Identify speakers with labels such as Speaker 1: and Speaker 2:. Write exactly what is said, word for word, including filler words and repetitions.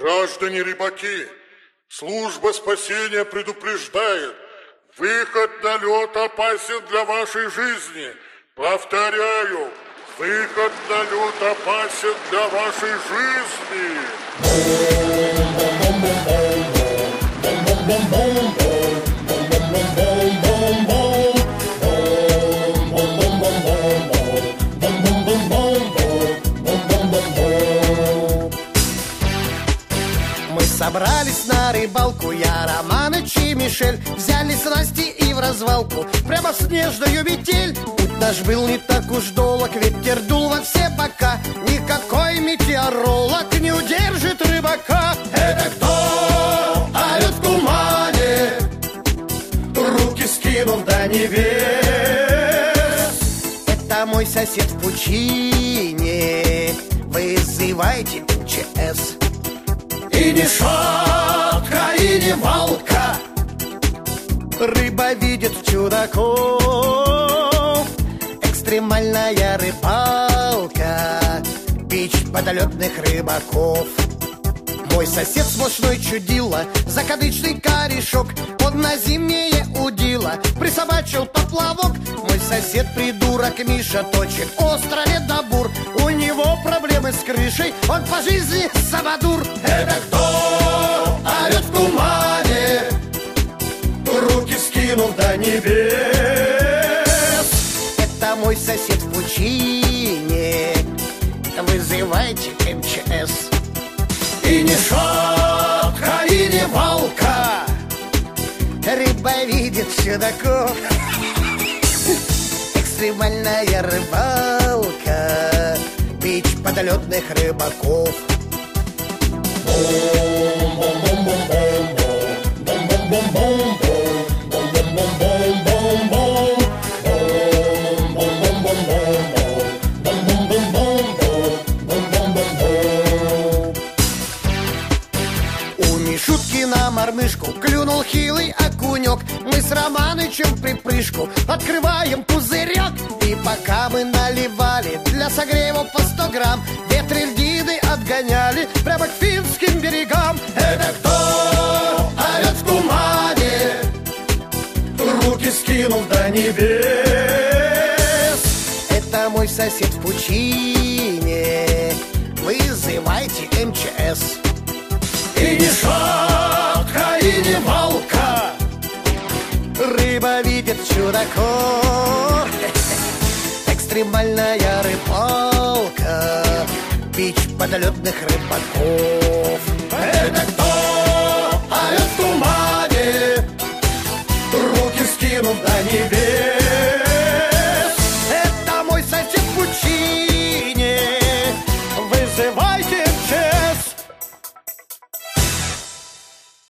Speaker 1: Граждане рыбаки, служба спасения предупреждает, выход на лед опасен для вашей жизни. Повторяю, выход на лед опасен для вашей жизни.
Speaker 2: Мы собрались на рыбалку, я, Романыч и Мишель. Взяли снасти и в развалку, прямо в снежную метель. Путь наш был не так уж долг, ветер дул во все бока. Никакой метеоролог не удержит рыбака. Это кто орет в тумане, руки скинув до небес? Это мой сосед в пучине, вызывайте эм че эс. И не шутка, и не волка, рыба видит чудаков. Экстремальная рыбалка, бич подолетных рыбаков. Мой сосед сплошной чудило, закадычный корешок. Он на зимнее удило присобачил поплавок. Мой сосед придурок Миша точит остро ледобур. У него проблемы с крышей, он по жизни самодур. Это кто орет в тумане, руки скинув до небес? Это мой сосед в пучине, вызывайте эм че эс. И не шутка, и не волка, рыба видит чудаков. Экстремальная рыбалка, бич подолетных рыбаков. На мормышку клюнул хилый окунек. Мы с Романычем в припрыжку открываем пузырек. И пока мы наливали для согрева по сто грамм, ветры льдины отгоняли прямо к финским берегам. Это кто орет в тумане, руки скинув до небес? Это мой сосед в пучине, вызывайте эм че эс. И не шутка, и не волка, рыба видит чудаков. Экстремальная рыбалка, бич подолетных рыбаков. Это кто орет в тумане, руки скинув до небес? Это мой сосед в пучине, вызывает